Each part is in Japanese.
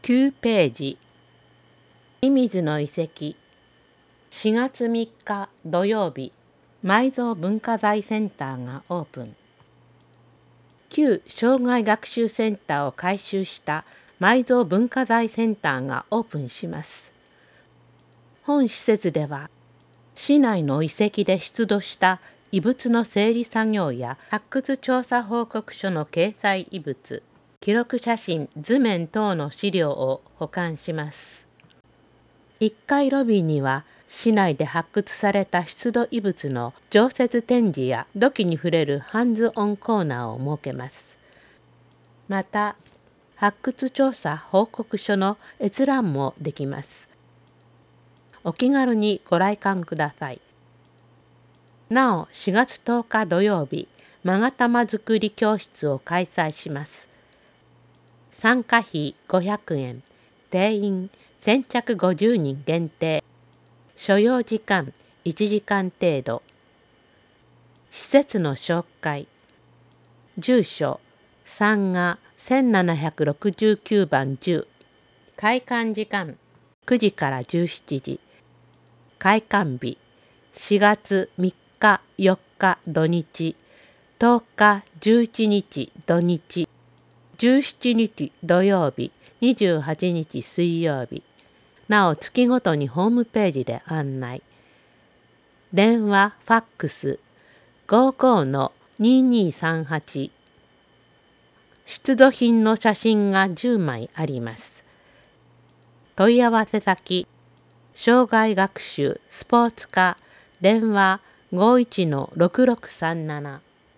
9ページ。射水の遺跡。4月3日土曜日、埋蔵文化財センターがオープン。旧障害学習センターを改修した埋蔵文化財センターがオープンします。本施設では、市内の遺跡で出土した遺物の整理作業や発掘調査報告書の掲載遺物、記録写真、図面等の資料を保管します。1階ロビーには、市内で発掘された出土遺物の常設展示や土器に触れるハンズオンコーナーを設けます。また、発掘調査報告書の閲覧もできます。お気軽にご来館ください。なお、4月10日土曜日、勾玉作り教室を開催します。参加費500円、定員先着50人限定、所要時間1時間程度。施設の紹介。住所、3が1769番10。開館時間9時から17時。開館日、4月3日4日土日、10日11日土日、17日土曜日、28日水曜日。なお月ごとにホームページで案内。電話、ファックス、55-2238。出土品の写真が10枚あります。問い合わせ先、障害学習スポーツ科、電話51-6637。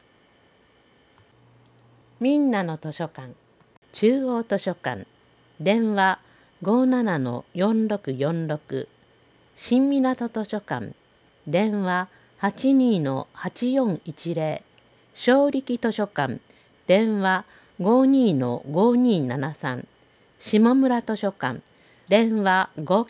みんなの図書館、中央図書館、電話57-4646。新港図書館、電話82-8410。正力図書館、電話52-5273。下村図書館、電話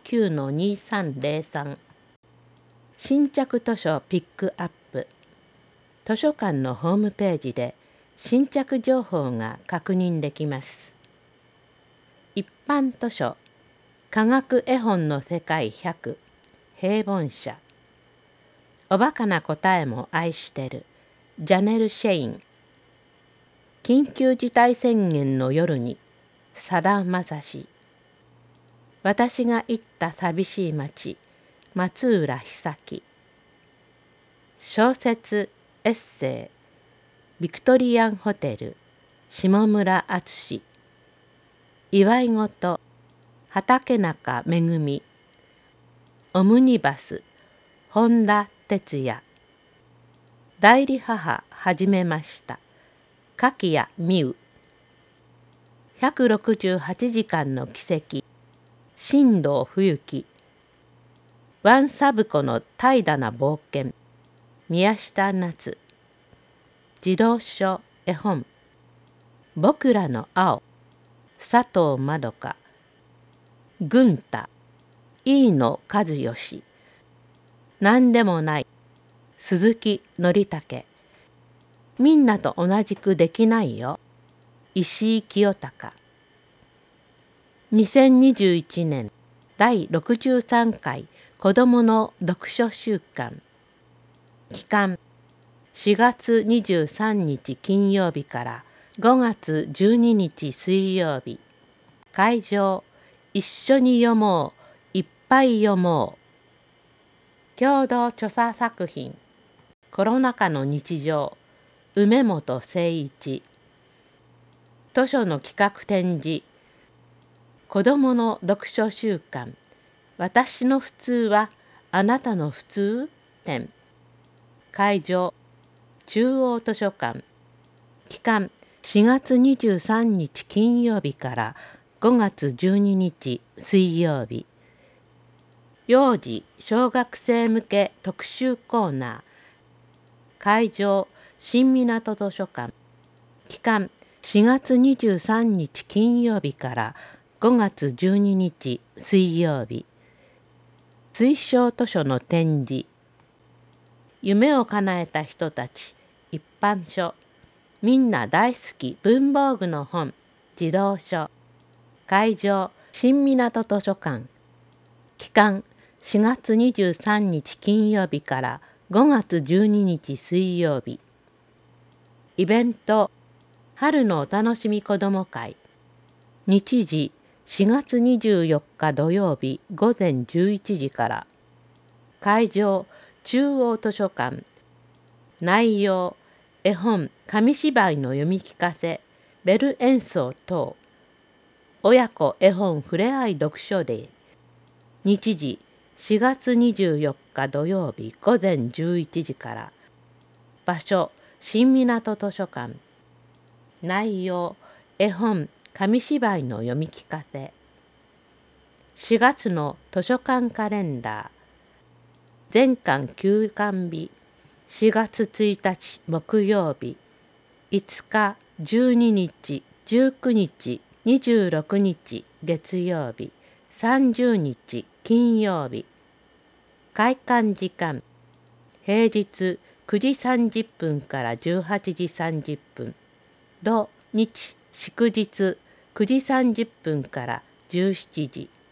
59-2303。新着図書ピックアップ。図書館のホームページで新着情報が確認できます。一般図書、科学絵本の世界100、平凡社。おバカな答えも愛してる、ジャネル・シェイン。緊急事態宣言の夜に、さだまさし。私が行った寂しい町、松浦久樹。小説、エッセイ、ビクトリアンホテル、下村敦。祝い事、畠中めぐみ。オムニバス、本田哲也。代理母始めました、柿谷美羽。168時間の奇跡、新藤冬樹。ワンサブコの怠惰な冒険、宮下夏。児童書絵本、僕らの青、佐藤まどか。軍太、飯野和義。なんでもない、鈴木則武。みんなと同じくできないよ、石井清隆。2021年第63回子どもの読書週間。期間4月23日金曜日から5月12日水曜日。会場、一緒に読もう、いっぱい読もう。共同著作作品、コロナ禍の日常、梅本誠一。図書の企画展示、子どもの読書週間、私の普通はあなたの普通展。会場、中央図書館。期間、4月23日金曜日から5月12日水曜日。幼児小学生向け特集コーナー。会場、新港図書館。期間、4月23日金曜日から5月12日水曜日。推奨図書の展示。夢を叶えた人たち、一般書。みんな大好き文房具の本、児童書。会場、 新湊図書館。期間4月23日金曜日から5月12日水曜日。イベント春のお楽しみ子ども会。日時4月24日土曜日午前11時から。会場中央図書館。内容絵本紙芝居の読み聞かせベル演奏等。親子絵本ふれあい読書デー。日時4月24日土曜日午前11時から。場所新湊図書館。内容絵本紙芝居の読み聞かせ。4月の図書館カレンダー。全館休館日4月1日木曜日、5日12日19日26日月曜日、30日金曜日。開館時間平日9時30分から18時30分、土日祝日9時30分から17時。